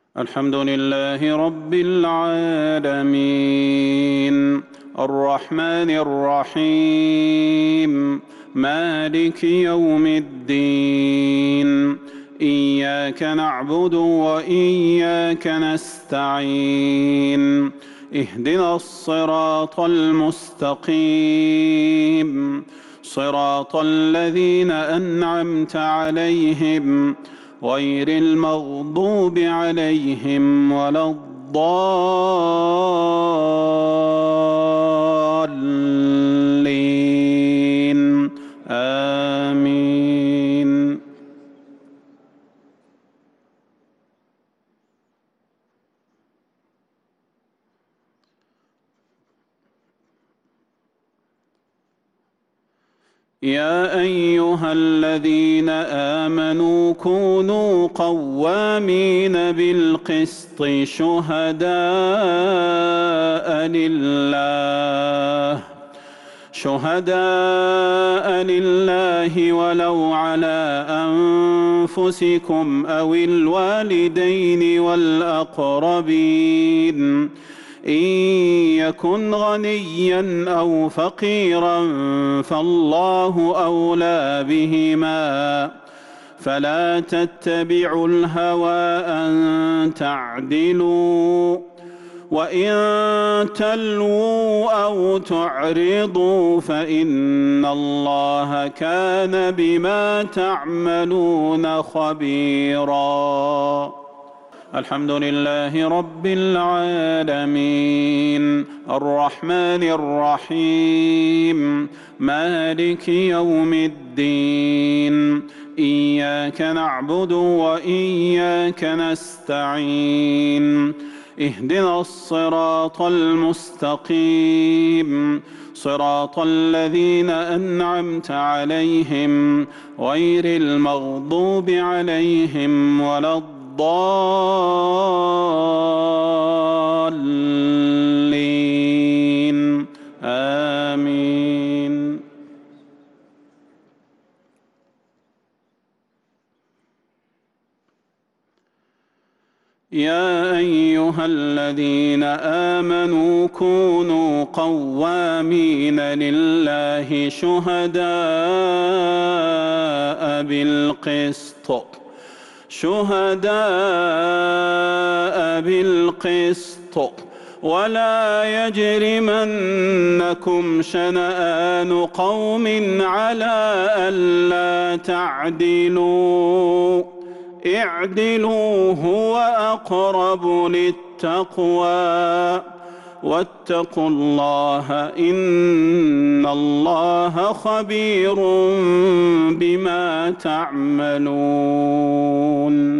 الحمد لله رب العالمين الرحمن الرحيم مالك يوم الدين إياك نعبد وإياك نستعين اهدنا الصراط المستقيم صراط الذين أنعمت عليهم غير المغضوب عليهم ولا الضالين آمين. يا أيها الذين آمنوا كونوا قوامين بالقسط شهداء لله ولو على أنفسكم أو الوالدين والأقربين إن يكن غنيا أو فقيرا فالله أولى بهما فلا تتبعوا الهوى أن تعدلوا وإن تلووا أو تعرضوا فإن الله كان بما تعملون خبيرا. الحمد لله رب العالمين الرحمن الرحيم مالك يوم الدين إياك نعبد وإياك نستعين اهدنا الصراط المستقيم صراط الذين أنعمت عليهم غير المغضوب عليهم ولا الضالين آمين. يا أيها الذين آمنوا كونوا قوامين لله شهداء بالقسط ولا يجرمنكم شنآن قوم على ألا تعدلوا اعدلوا هو أقرب للتقوى واتقوا الله إن الله خبير بما تعملون.